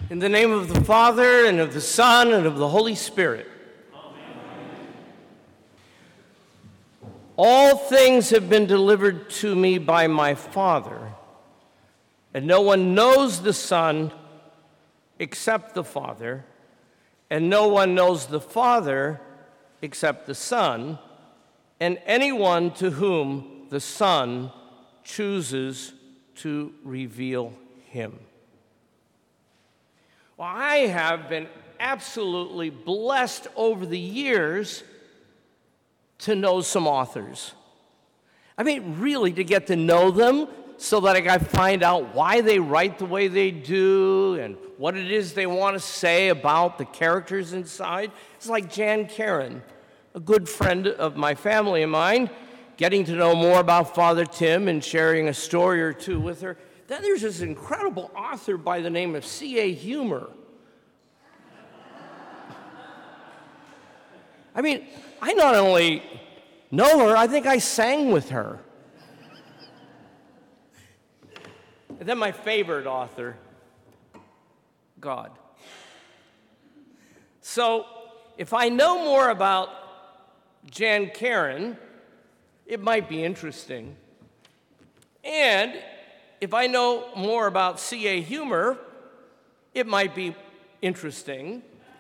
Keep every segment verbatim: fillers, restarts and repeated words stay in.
In the name of the Father, and of the Son, and of the Holy Spirit. Amen. All things have been delivered to me by my Father, and no one knows the Son except the Father, and no one knows the Father except the Son, and anyone to whom the Son chooses to reveal him. Well, I have been absolutely blessed over the years to know some authors. I mean, really, to get to know them so that I can find out why they write the way they do and what it is they want to say about the characters inside. It's like Jan Karen, a good friend of my family and mine, getting to know more about Father Tim and sharing a story or two with her. Then there's this incredible author by the name of C A Humer. I mean, I not only know her, I think I sang with her. And then my favorite author, God. So if I know more about Jan Karen, it might be interesting. And if I know more about C A Humer, it might be interesting.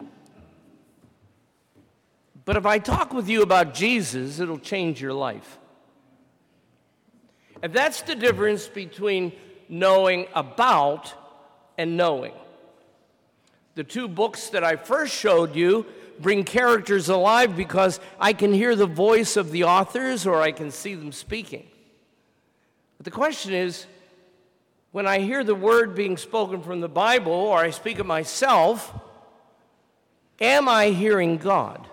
But if I talk with you about Jesus, it'll change your life. And that's the difference between knowing about and knowing. The two books that I first showed you bring characters alive because I can hear the voice of the authors or I can see them speaking. But the question is, when I hear the word being spoken from the Bible or I speak it myself, am I hearing God?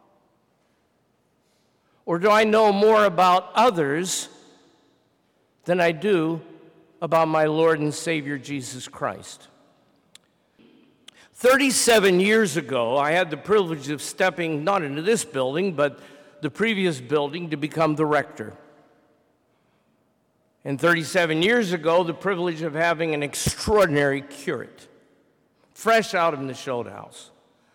Or do I know more about others than I do about my Lord and Savior Jesus Christ? thirty-seven years ago, I had the privilege of stepping not into this building, but the previous building to become the rector. And thirty-seven years ago, the privilege of having an extraordinary curate, fresh out of the Nashotah House.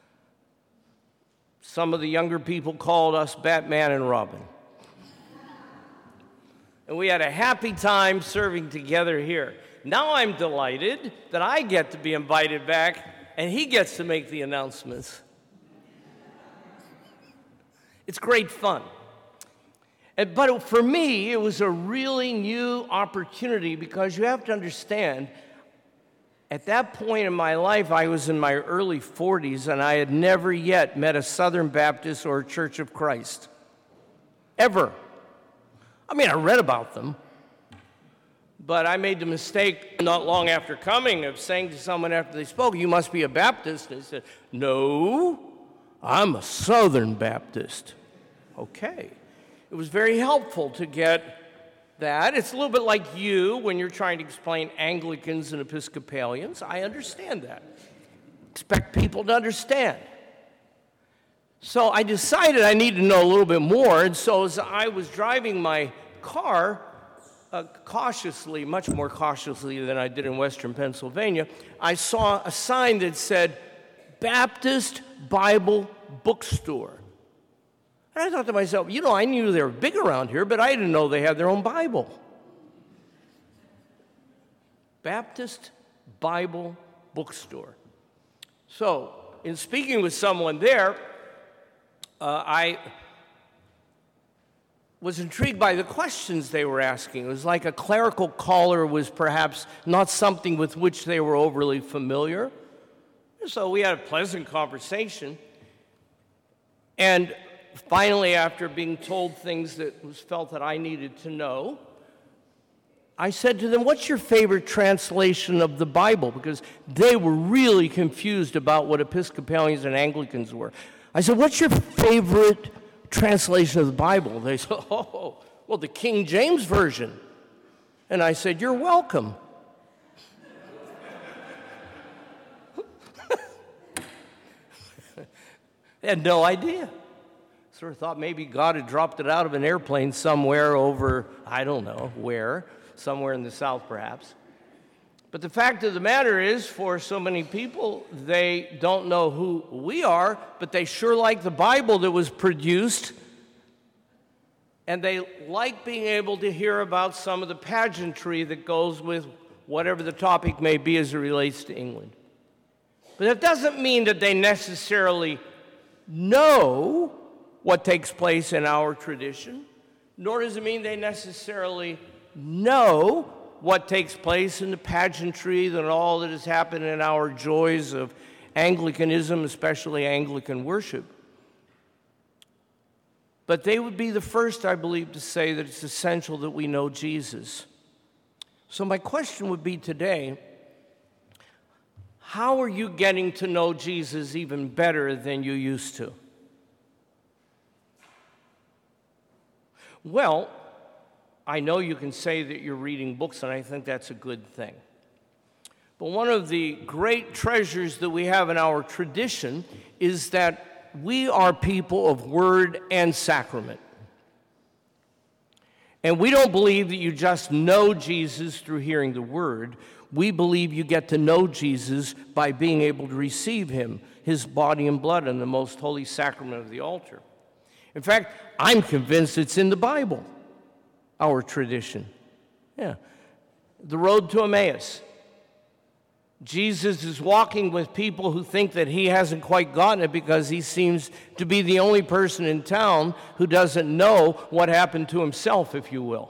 Some of the younger people called us Batman and Robin. And we had a happy time serving together here. Now I'm delighted that I get to be invited back and he gets to make the announcements. It's great fun. And, but for me, it was a really new opportunity because you have to understand, at that point in my life, I was in my early forties and I had never yet met a Southern Baptist or a Church of Christ. Ever. I mean, I read about them. But I made the mistake not long after coming of saying to someone after they spoke, "You must be a Baptist." And they said, "No, I'm a Southern Baptist." Okay. It was very helpful to get that. It's a little bit like you when you're trying to explain Anglicans and Episcopalians. I understand that. Expect people to understand. So I decided I needed to know a little bit more, and so as I was driving my car, Uh, cautiously, much more cautiously than I did in Western Pennsylvania, I saw a sign that said, Baptist Bible Bookstore. And I thought to myself, you know, I knew they were big around here, but I didn't know they had their own Bible. Baptist Bible Bookstore. So, in speaking with someone there, uh, I was intrigued by the questions they were asking. It was like a clerical caller was perhaps not something with which they were overly familiar. So we had a pleasant conversation. And finally, after being told things that was felt that I needed to know, I said to them, "What's your favorite translation of the Bible?" Because they were really confused about what Episcopalians and Anglicans were. I said, "What's your favorite translation of the Bible?" They said, "Oh, well, the King James Version." And I said, "You're welcome." They had no idea. Sort of thought maybe God had dropped it out of an airplane somewhere over, I don't know where, somewhere in the South perhaps. But the fact of the matter is, for so many people, they don't know who we are, but they sure like the Bible that was produced, and they like being able to hear about some of the pageantry that goes with whatever the topic may be as it relates to England. But that doesn't mean that they necessarily know what takes place in our tradition, nor does it mean they necessarily know what takes place in the pageantry and all that has happened in our joys of Anglicanism, especially Anglican worship. But they would be the first, I believe, to say that it's essential that we know Jesus. So my question would be today, how are you getting to know Jesus even better than you used to? Well, I know you can say that you're reading books, and I think that's a good thing. But one of the great treasures that we have in our tradition is that we are people of word and sacrament. And we don't believe that you just know Jesus through hearing the word. We believe you get to know Jesus by being able to receive him, his body and blood in the most holy sacrament of the altar. In fact, I'm convinced it's in the Bible, our tradition. Yeah. The road to Emmaus. Jesus is walking with people who think that he hasn't quite gotten it because he seems to be the only person in town who doesn't know what happened to himself, if you will.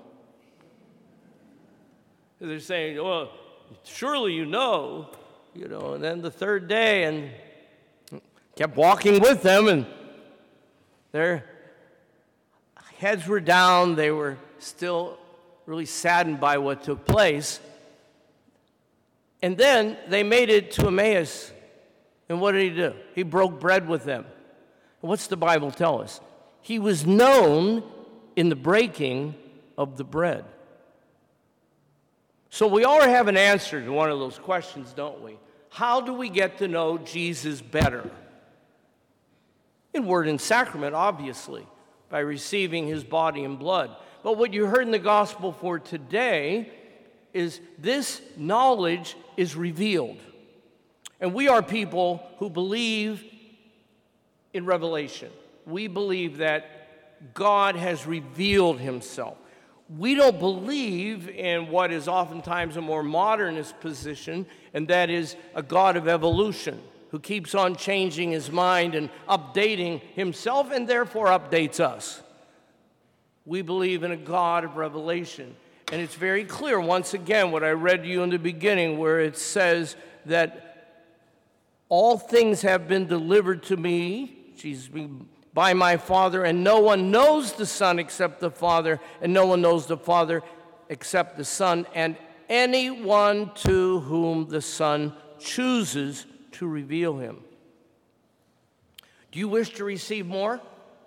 They're saying, well, surely you know, you know, and then the third day, and kept walking with them, and their heads were down. They were still really saddened by what took place. And then they made it to Emmaus. And what did he do? He broke bread with them. And what's the Bible tell us? He was known in the breaking of the bread. So we all have an answer to one of those questions, don't we? How do we get to know Jesus better? In word and sacrament, obviously, by receiving his body and blood. But what you heard in the gospel for today is this knowledge is revealed. And we are people who believe in revelation. We believe that God has revealed himself. We don't believe in what is oftentimes a more modernist position, and that is a God of evolution who keeps on changing his mind and updating himself and therefore updates us. We believe in a God of revelation. And it's very clear, once again, what I read to you in the beginning, where it says that all things have been delivered to me, Jesus, by my Father, and no one knows the Son except the Father, and no one knows the Father except the Son, and anyone to whom the Son chooses to reveal him. Do you wish to receive more?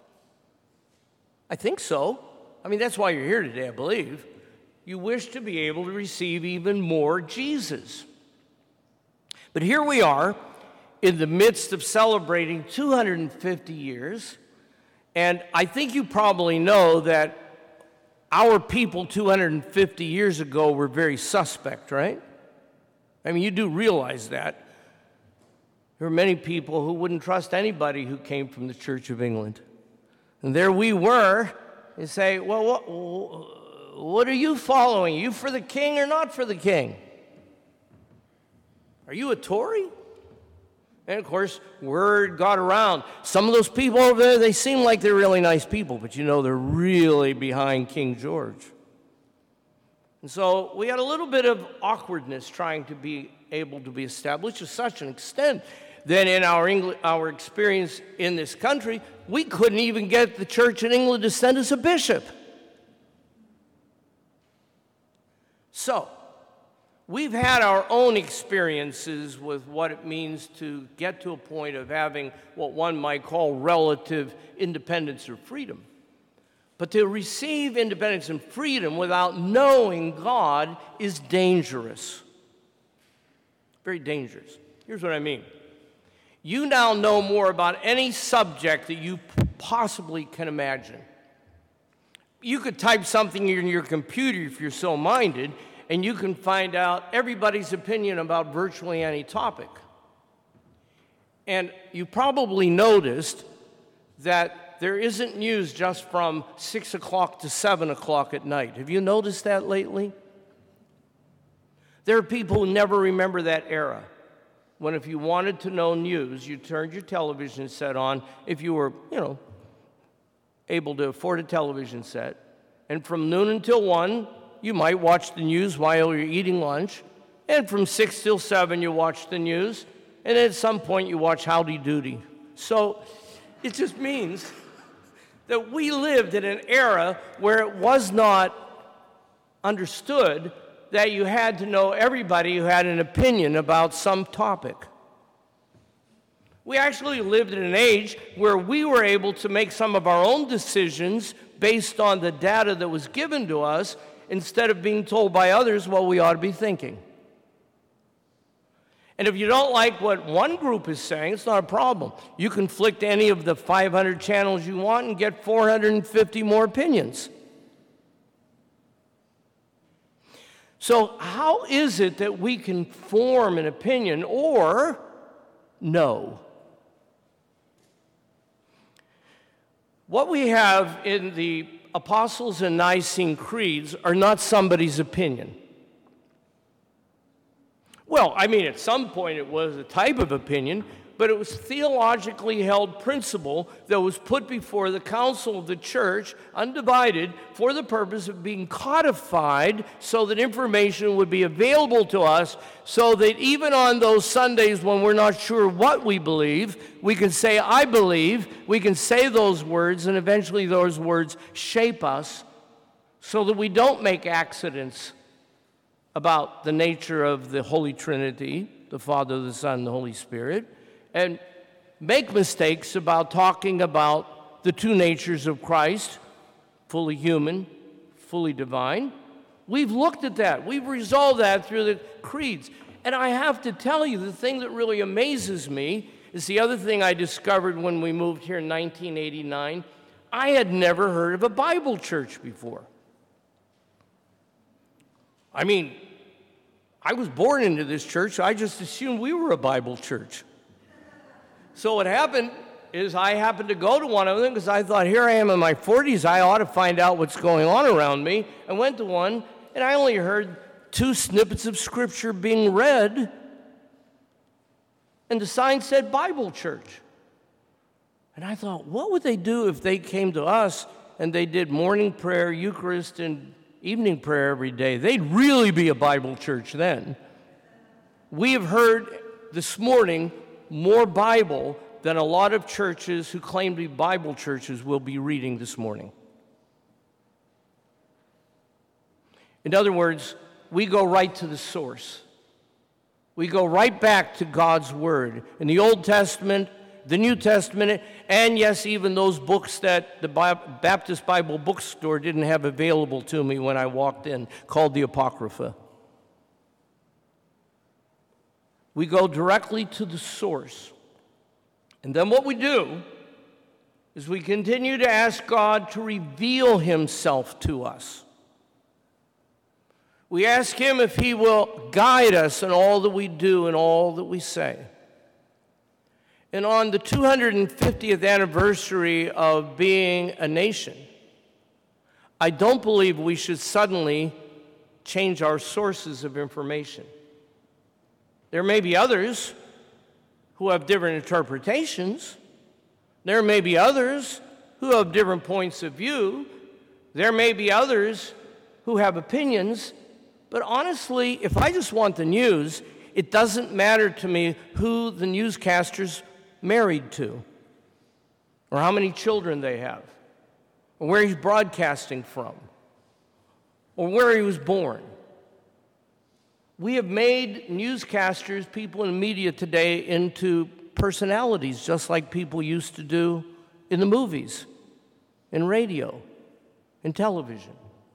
I think so. I mean, that's why you're here today, I believe. You wish to be able to receive even more Jesus. But here we are in the midst of celebrating two hundred fifty years, and I think you probably know that our people two hundred fifty years ago were very suspect, right? I mean, you do realize that. There were many people who wouldn't trust anybody who came from the Church of England. And there we were, and say, well, what, what are you following? Are you for the king or not for the king? Are you a Tory? And of course, word got around. Some of those people over there, they seem like they're really nice people, but you know they're really behind King George. And so we had a little bit of awkwardness trying to be able to be established to such an extent that in our, Engl- our experience in this country, we couldn't even get the church in England to send us a bishop. So, we've had our own experiences with what it means to get to a point of having what one might call relative independence or freedom. But to receive independence and freedom without knowing God is dangerous. Very dangerous. Here's what I mean. You now know more about any subject that you possibly can imagine. You could type something in your computer if you're so minded, and you can find out everybody's opinion about virtually any topic. And you probably noticed that there isn't news just from six o'clock to seven o'clock at night. Have you noticed that lately? There are people who never remember that era, when if you wanted to know news, you turned your television set on, if you were, you know, able to afford a television set, and from noon until one, you might watch the news while you're eating lunch, and from six till seven, you watch the news, and at some point, you watch Howdy Doody. So it just means that we lived in an era where it was not understood that you had to know everybody who had an opinion about some topic. We actually lived in an age where we were able to make some of our own decisions based on the data that was given to us instead of being told by others what we ought to be thinking. And if you don't like what one group is saying, it's not a problem. You can flick to any of the five hundred channels you want and get four hundred fifty more opinions. So how is it that we can form an opinion or know? What we have in the Apostles' and Nicene Creeds are not somebody's opinion. Well, I mean, at some point it was a type of opinion, but it was theologically held principle that was put before the council of the church, undivided, for the purpose of being codified so that information would be available to us, so that even on those Sundays when we're not sure what we believe, we can say, I believe, we can say those words, and eventually those words shape us so that we don't make accidents about the nature of the Holy Trinity, the Father, the Son, and the Holy Spirit, and make mistakes about talking about the two natures of Christ, fully human, fully divine. We've looked at that. We've resolved that through the creeds. And I have to tell you, the thing that really amazes me is the other thing I discovered when we moved here in nineteen eighty-nine. I had never heard of a Bible church before. I mean, I was born into this church, so I just assumed we were a Bible church. So what happened is I happened to go to one of them because I thought, here I am in my forties, I ought to find out what's going on around me. I went to one, and I only heard two snippets of Scripture being read, and the sign said Bible Church. And I thought, what would they do if they came to us and they did morning prayer, Eucharist, and evening prayer every day? They'd really be a Bible church then. We have heard this morning more Bible than a lot of churches who claim to be Bible churches will be reading this morning. In other words, we go right to the source. We go right back to God's Word. In the Old Testament, the New Testament, and yes, even those books that the Baptist Bible bookstore didn't have available to me when I walked in, called the Apocrypha. We go directly to the source. And then what we do is we continue to ask God to reveal Himself to us. We ask Him if He will guide us in all that we do and all that we say. And on the two hundred fiftieth anniversary of being a nation, I don't believe we should suddenly change our sources of information. There may be others who have different interpretations. There may be others who have different points of view. There may be others who have opinions. But honestly, if I just want the news, it doesn't matter to me who the newscaster's married to, or how many children they have, or where he's broadcasting from, or where he was born. We have made newscasters, people in the media today, into personalities, just like people used to do in the movies, in radio, in television.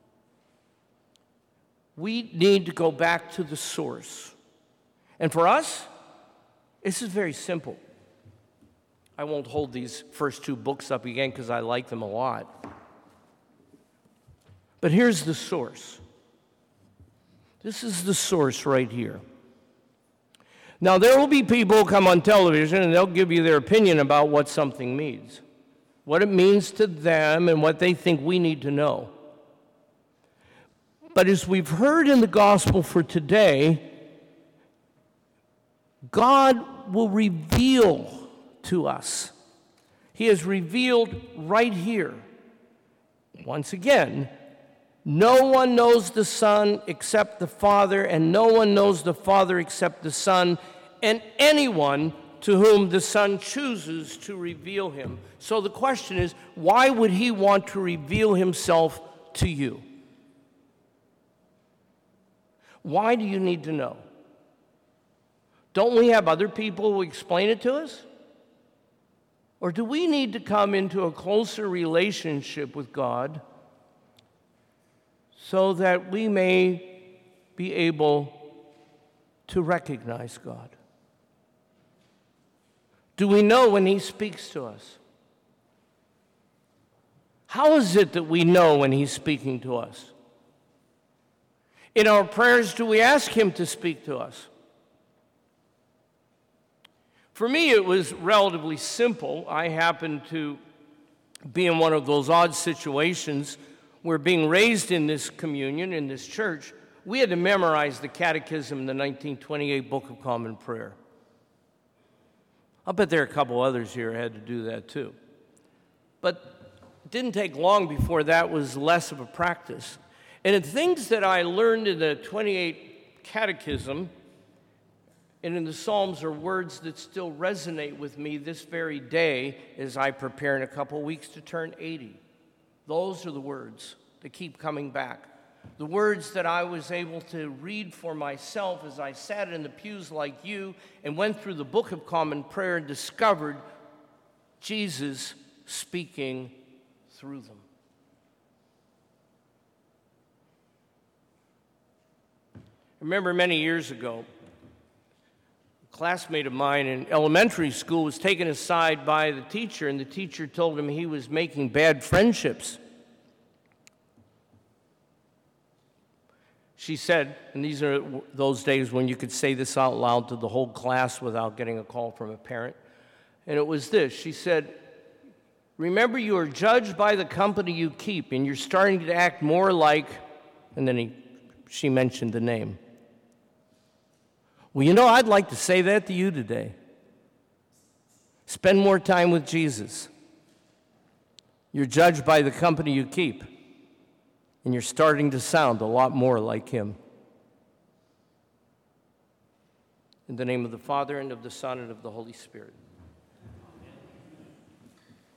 We need to go back to the source. And for us, this is very simple. I won't hold these first two books up again because I like them a lot. But here's the source. This is the source right here. Now, there will be people who come on television and they'll give you their opinion about what something means, what it means to them and what they think we need to know. But as we've heard in the gospel for today, God will reveal to us. He has revealed right here. Once again, no one knows the Son except the Father, and no one knows the Father except the Son, and anyone to whom the Son chooses to reveal him. So the question is, why would he want to reveal himself to you? Why do you need to know? Don't we have other people who explain it to us? Or do we need to come into a closer relationship with God so that we may be able to recognize God? Do we know when he speaks to us? How is it that we know when he's speaking to us? In our prayers, do we ask him to speak to us? For me, it was relatively simple. I happened to be in one of those odd situations where, being raised in this communion, in this church, we had to memorize the Catechism in the nineteen twenty-eight Book of Common Prayer. I'll bet there are a couple others here who had to do that too. But it didn't take long before that was less of a practice. And the things that I learned in the twenty-eight Catechism and in the Psalms are words that still resonate with me this very day as I prepare in a couple weeks to turn eighty. Those are the words that keep coming back. The words that I was able to read for myself as I sat in the pews like you and went through the Book of Common Prayer and discovered Jesus speaking through them. I remember many years ago, a classmate of mine in elementary school was taken aside by the teacher, and the teacher told him he was making bad friendships. She said, and these are those days when you could say this out loud to the whole class without getting a call from a parent, and it was this. She said, "Remember, you are judged by the company you keep, and you're starting to act more like," and then he, she mentioned the name. Well, you know, I'd like to say that to you today. Spend more time with Jesus. You're judged by the company you keep, and you're starting to sound a lot more like him. In the name of the Father, and of the Son, and of the Holy Spirit.